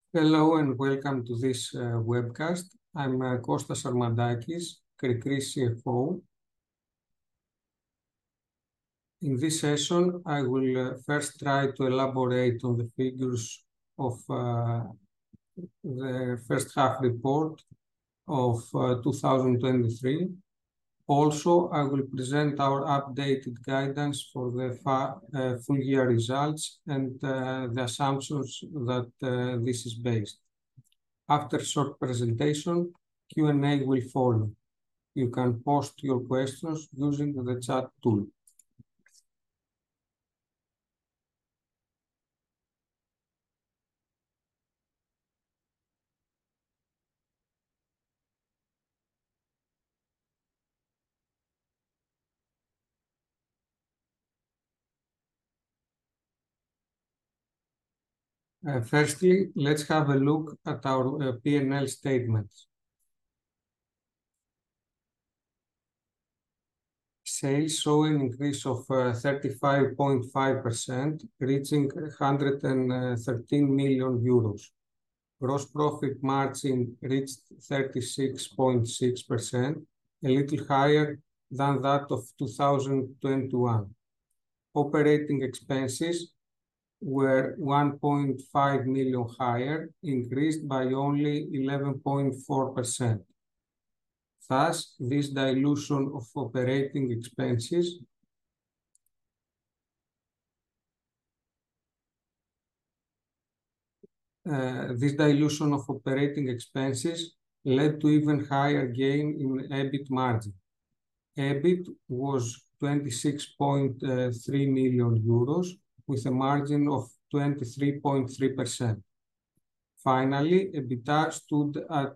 Hello and welcome to this webcast. I'm Kostas Armandakis, Krikri CFO. In this session, I will first try to elaborate on the figures of the first half report of 2023. Also, I will present our updated guidance for the full year results and the assumptions that this is based. After short presentation, Q&A will follow. You can post your questions using the chat tool. Firstly, let's have a look at our P&L statements. Sales show an increase of 35.5%, reaching 113 million euros. Gross profit margin reached 36.6%, a little higher than that of 2021. Operating expenses were 1.5 million higher, increased by only 11.4%. Thus, this dilution of operating expenses led to even higher gain in EBIT margin. EBIT was 26.3 million euros with a margin of 23.3%. Finally, EBITDA stood at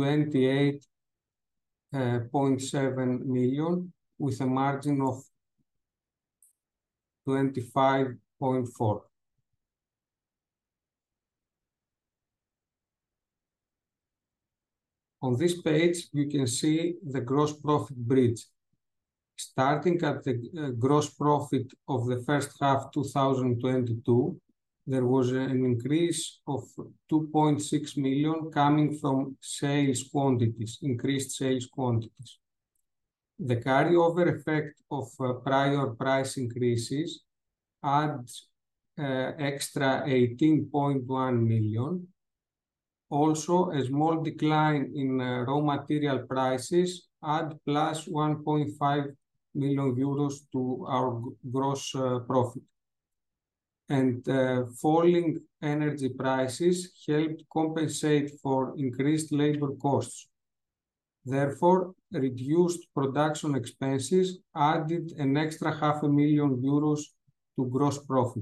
28.7 million with a margin of 25.4%. On this page, you can see the gross profit bridge. Starting at the gross profit of the first half 2022, there was an increase of 2.6 million coming from increased sales quantities. The carryover effect of prior price increases adds extra 18.1 million. Also, a small decline in raw material prices add plus 1.5 million euros to our gross profit. And falling energy prices helped compensate for increased labor costs. Therefore, reduced production expenses added an extra €500,000 to gross profit.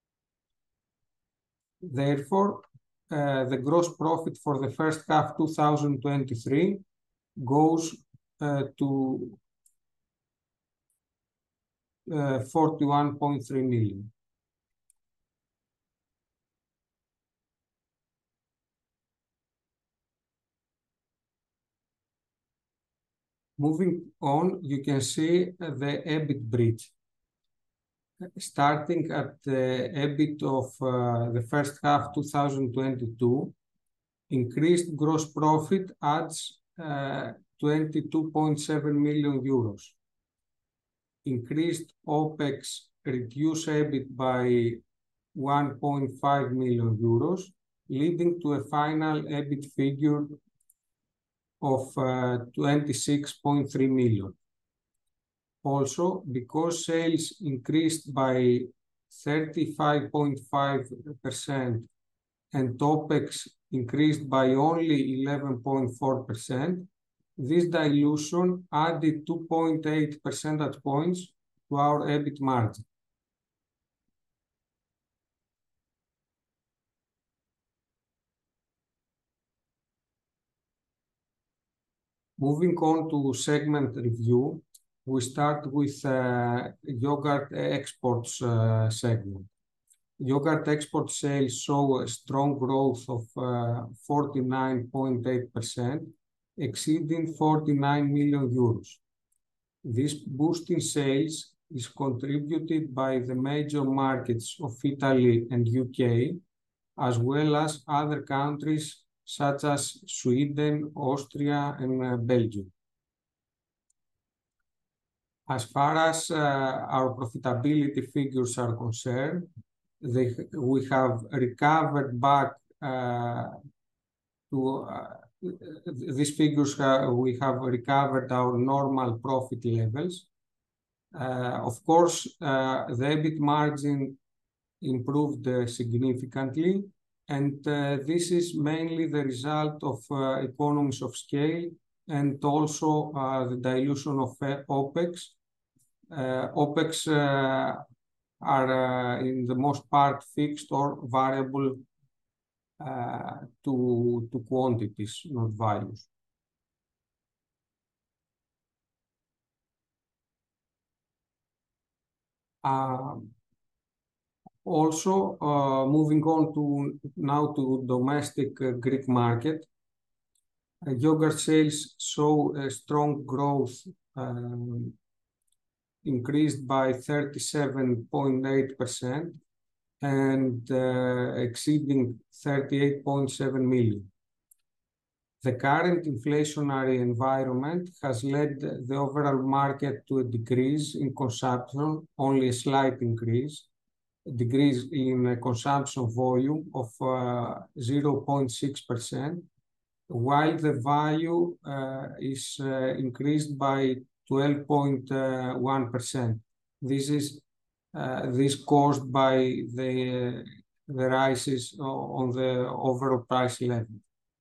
Therefore, the gross profit for the first half 2023 goes to 41.3 million. Moving on, you can see the EBIT bridge. Starting at the EBIT of the first half 2022, increased gross profit adds 22.7 million euros. Increased OPEX reduced EBIT by 1.5 million euros, leading to a final EBIT figure of 26.3 million. Also, because sales increased by 35.5% and OPEX increased by only 11.4%, this dilution added 2.8 percentage points to our EBIT margin. Moving on to segment review, we start with yogurt exports segment. Yogurt export sales show a strong growth of 49.8%, exceeding 49 million euros. This boost in sales is contributed by the major markets of Italy and UK, as well as other countries such as Sweden, Austria, and Belgium. As far as our profitability figures are concerned, we have recovered back to these figures. We have recovered our normal profit levels. Of course, the EBIT margin improved significantly, and this is mainly the result of economies of scale and also the dilution of OPEX. OPEX are in the most part fixed or variable to quantities, not values. Also, moving on to now to domestic Greek market, yogurt sales saw a strong growth, increased by 37.8% and exceeding 38.7 million. The current inflationary environment has led the overall market to a decrease in consumption, only a slight increase, a decrease in consumption volume of 0.6%, while the value is increased by 12.1%. This caused by the rises on the overall price level.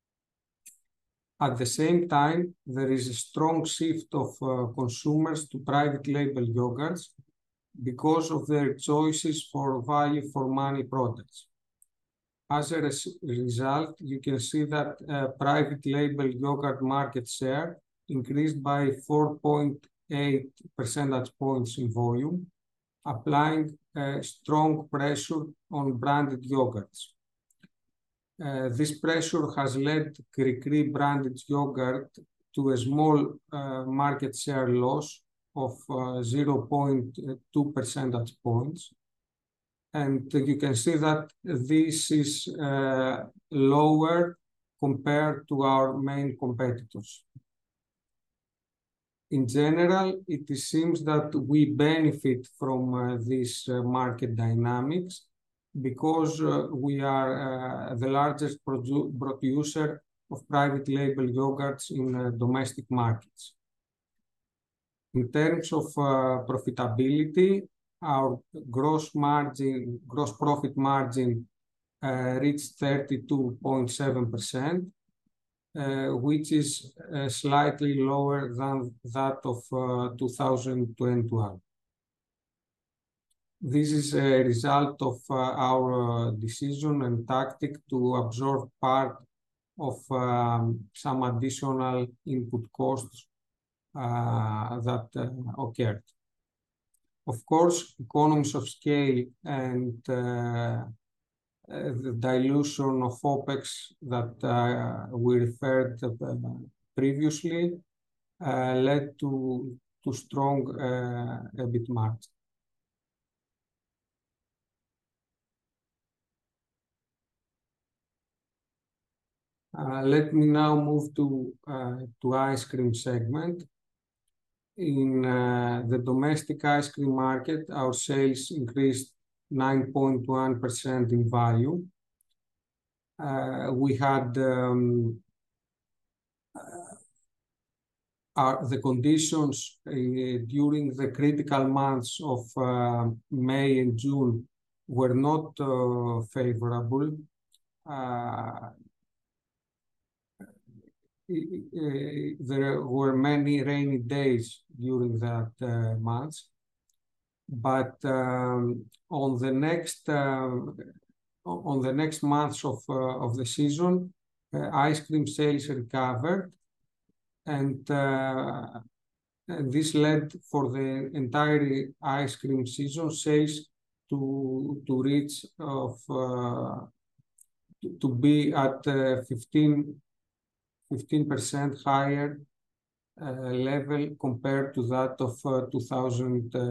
At the same time, there is a strong shift of consumers to private label yogurts because of their choices for value for money products. As a result, you can see that private label yogurt market share increased by 4.8 percentage points in volume, applying strong pressure on branded yogurts. This pressure has led Kri-Kri branded yogurt to a small market share loss of 0.2 percentage points. And you can see that this is lower compared to our main competitors. In general, it seems that we benefit from these market dynamics because we are the largest producer of private label yogurts in domestic markets. In terms of profitability, our gross profit margin reached 32.7%, which is slightly lower than that of 2021. This is a result of our decision and tactic to absorb part of some additional input costs that occurred. Of course, economies of scale and the dilution of OPEX that we referred previously led to strong EBIT margin. Let me now move to ice cream segment. In the domestic ice cream market, our sales increased 9.1% in value. We had the conditions during the critical months of May and June were not favorable. There were many rainy days during that months, but on the next months of the season, ice cream sales recovered, and this led for the entire ice cream season sales to reach to be at 15% higher level compared to that of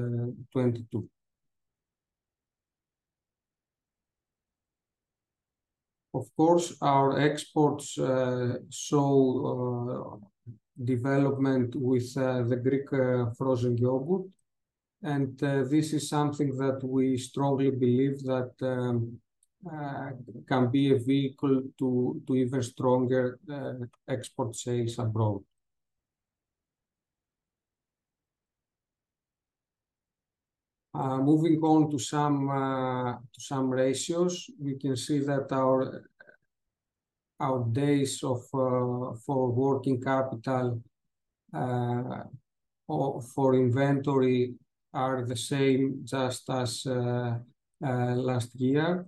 2022. Of course, our exports show development with the Greek frozen yogurt. And this is something that we strongly believe that can be a vehicle to even stronger export sales abroad. Moving on to some ratios, we can see that our days for working capital for inventory are the same just as last year.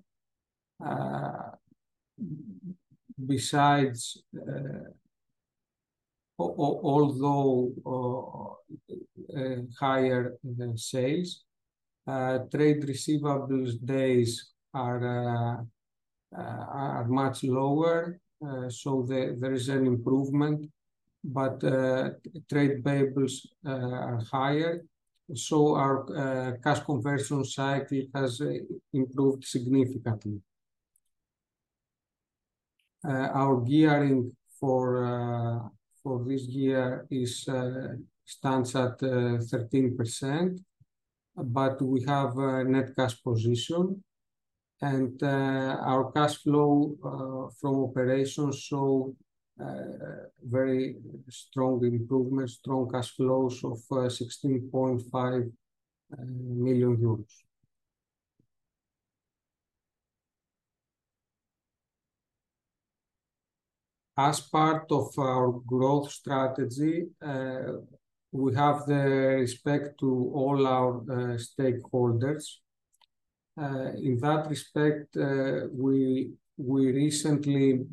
Besides, although higher sales, trade receivables days are much lower, so there is an improvement, but trade payables are higher, so our cash conversion cycle has improved significantly. Our gearing for this year stands at 13%, but we have a net cash position, and our cash flow from operations show very strong improvement, strong cash flows of 16.5 million euros. As part of our growth strategy, we have the respect to all our stakeholders. In that respect, we recently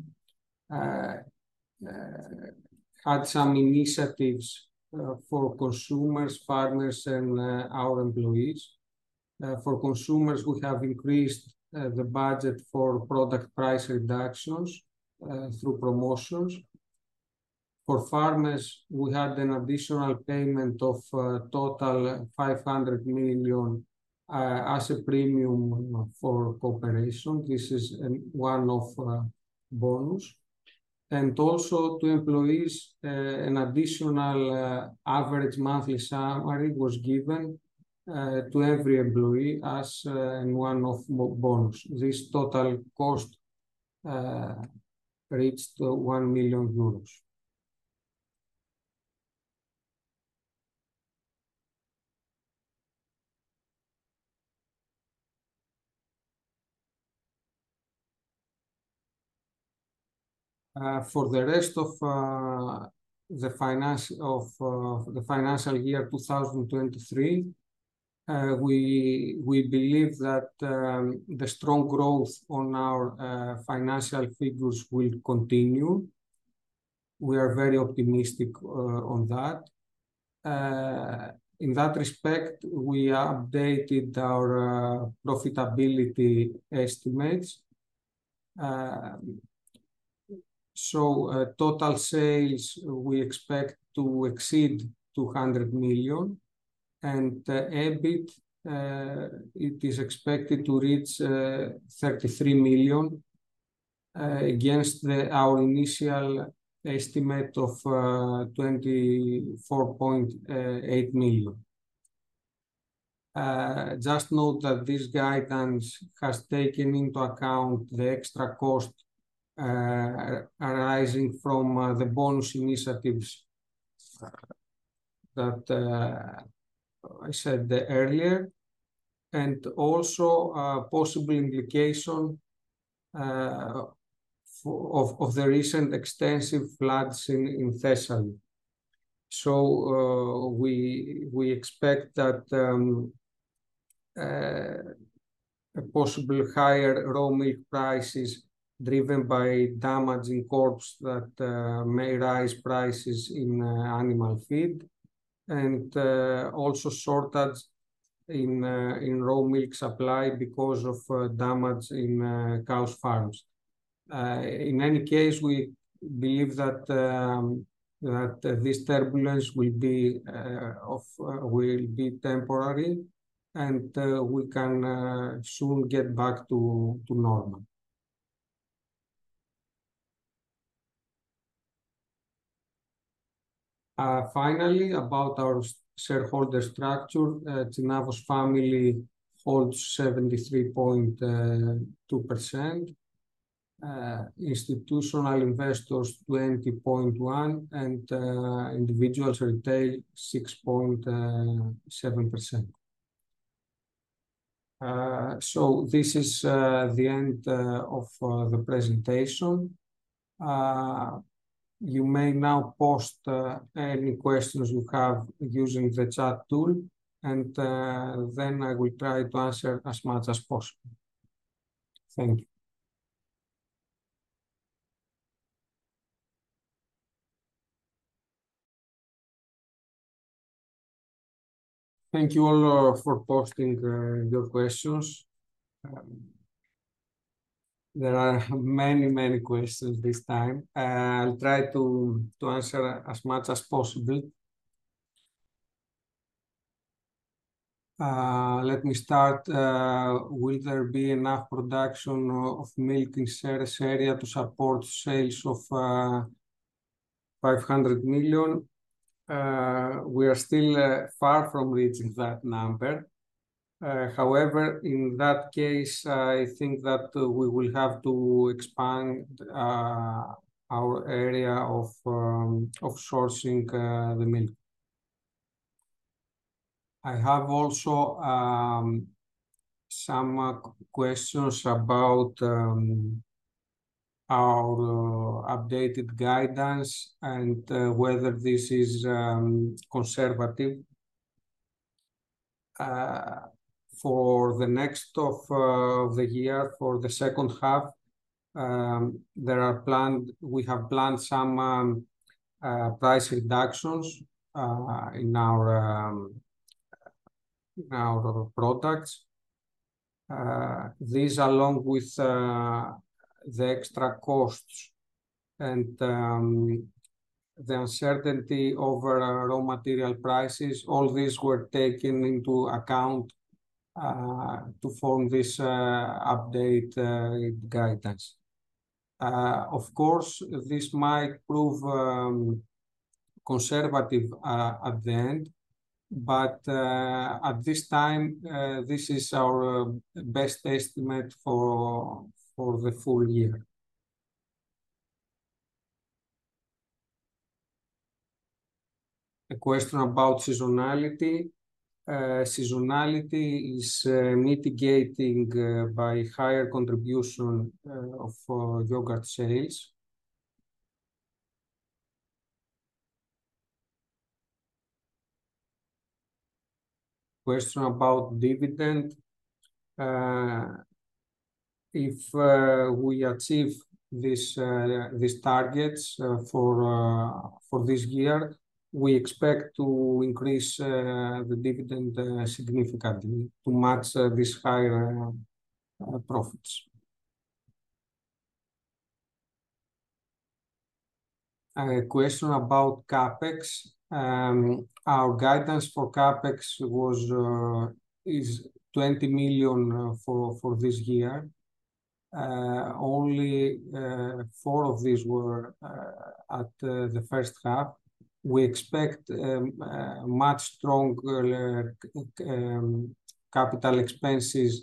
had some initiatives for consumers, farmers, and our employees. For consumers, we have increased the budget for product price reductions through promotions. For farmers, we had an additional payment of total 500 million as a premium for cooperation. This is one of bonus. And also to employees, an additional average monthly salary was given to every employee as one of bonus. This total cost reached 1 million euros. For the rest of the financial year 2023, we believe that the strong growth on our financial figures will continue. We are very optimistic on that. In that respect, we updated our profitability estimates. So total sales we expect to exceed 200 million, and EBIT it is expected to reach 33 million against our initial estimate of 24.8 million. Just note that this guidance has taken into account the extra cost arising from the bonus initiatives that I said earlier, and also possible implication of the recent extensive floods in Thessaly. So we expect that a possible higher raw milk prices driven by damaging crops that may rise prices in animal feed, and also shortage in raw milk supply because of damage in cows' farms. In any case, we believe that this turbulence will be temporary, and we can soon get back to normal. Finally, about our shareholder structure, Tsinavos family holds 73.2%, institutional investors 20.1%, and individuals retail 6.7%. So this is the end of the presentation. You may now post any questions you have using the chat tool, and then I will try to answer as much as possible. Thank you. Thank you all for posting your questions. There are many questions this time. I'll try to answer as much as possible. Let me start. Will there be enough production of milk in Serres area to support sales of 500 million? We are still far from reaching that number. However, in that case, I think that we will have to expand our area of sourcing the milk. I have also some questions about our updated guidance and whether this is conservative. For the next of the year, for the second half, we have planned some price reductions in our products. These, along with the extra costs and the uncertainty over raw material prices, all these were taken into account to form this update guidance. Of course, this might prove conservative at the end, but at this time, this is our best estimate for the full year. A question about seasonality. Seasonality is mitigating by higher contribution of yogurt sales. Question about dividend. If we achieve these targets for this year, we expect to increase the dividend significantly to match these higher profits. A question about CapEx. Our guidance for CapEx is 20 million for this year. Only 4 of these were at the first half. We expect much stronger capital expenses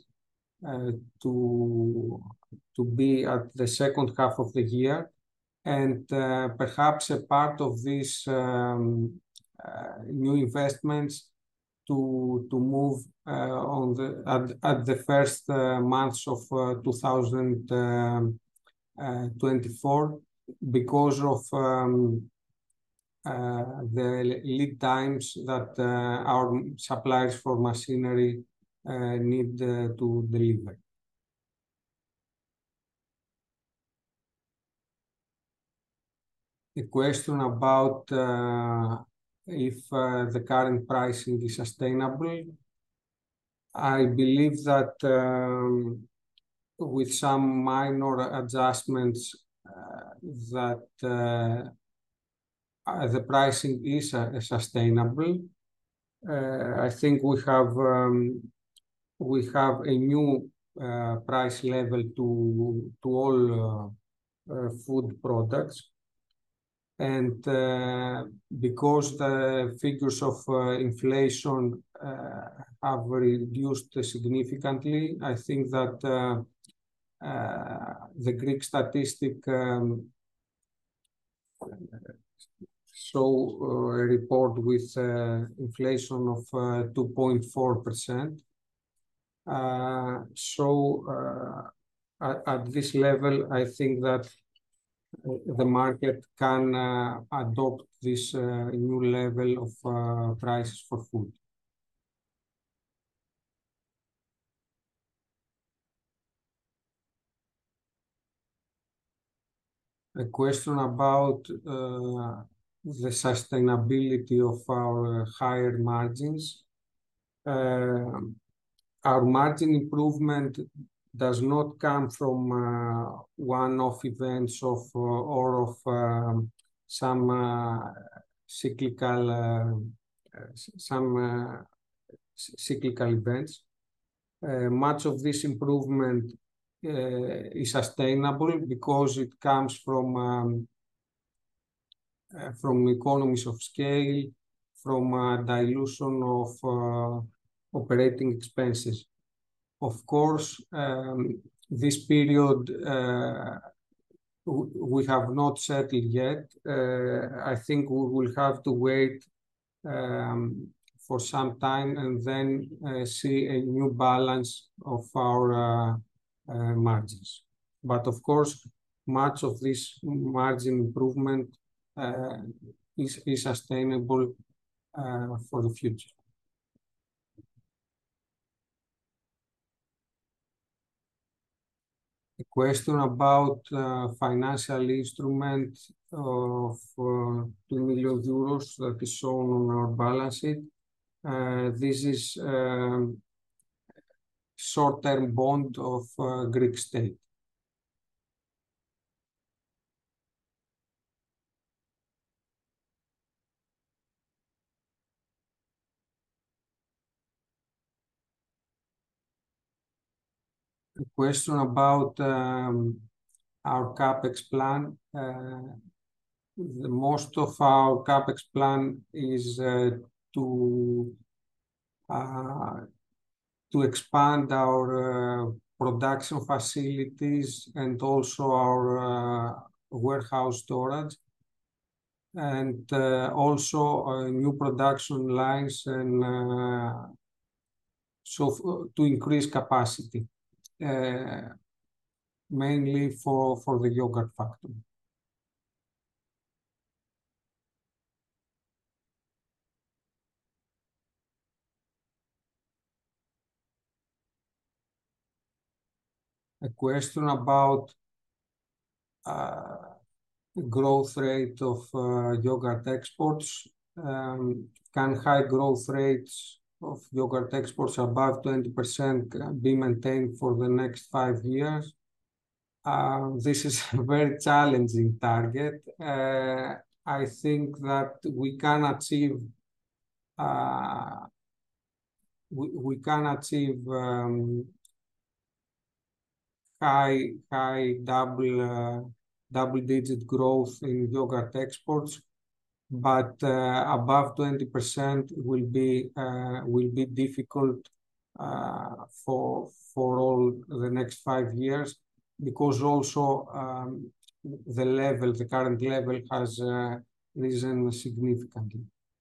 to be at the second half of the year, and perhaps a part of these new investments to move at the first months of 2024 because of the lead times that our suppliers for machinery need to deliver. A question about if the current pricing is sustainable. I believe that with some minor adjustments that the pricing is sustainable. I think we have a new price level to all food products. And because the figures of inflation have reduced significantly, I think that the Greek statistic show a report with inflation of 2.4%. At this level, I think that the market can adopt this new level of prices for food. A question about the sustainability of our higher margins. Our margin improvement does not come from one-off events or of some cyclical events. Much of this improvement is sustainable because it comes from economies of scale, from dilution of operating expenses. Of course, this period we have not settled yet. I think we will have to wait for some time and then see a new balance of our margins. But of course, much of this margin improvement is sustainable for the future. A question about financial instrument of 2 million euros that is shown on our balance sheet. This is short-term bond of Greek state. A question about our CapEx plan. Most of our CapEx plan is to expand our production facilities and also our warehouse storage, and also new production lines, and so to increase capacity, mainly for the yogurt factory. A question about growth rate of yogurt exports. Can high growth rates of yogurt exports above 20% be maintained for the next 5 years? This is a very challenging target. I think that we can achieve high double-digit growth in yogurt exports, but above 20% will be difficult for all the next 5 years, because also the current level has risen significantly.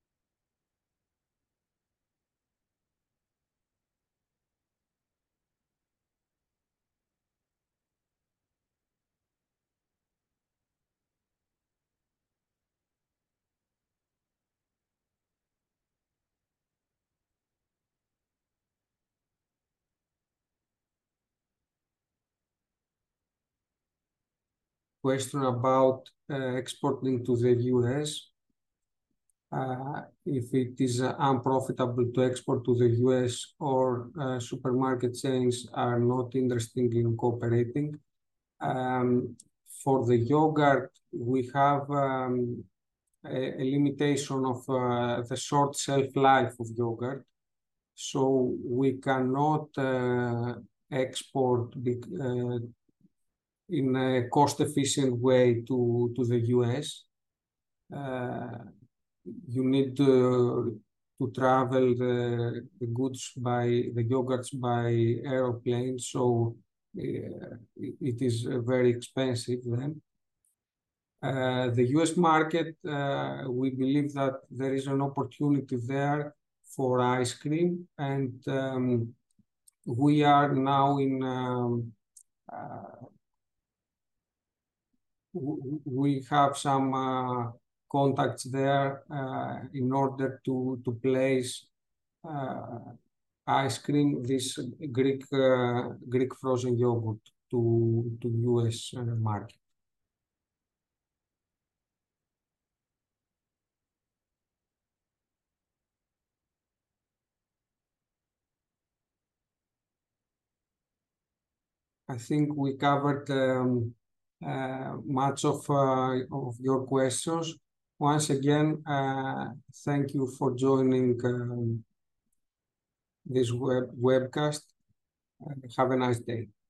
Question about exporting to the US. If it is unprofitable to export to the US, or supermarket chains are not interested in cooperating. For the yogurt, we have a limitation of the short shelf life of yogurt, so we cannot export in a cost-efficient way to the US. you need to travel the goods by the yogurts by aeroplane, so it is very expensive then. The US market, we believe that there is an opportunity there for ice cream, and we are now in we have some contacts there in order to place ice cream, this Greek frozen yogurt to US market. I think we covered much of your questions. Once again, thank you for joining this webcast. Have a nice day.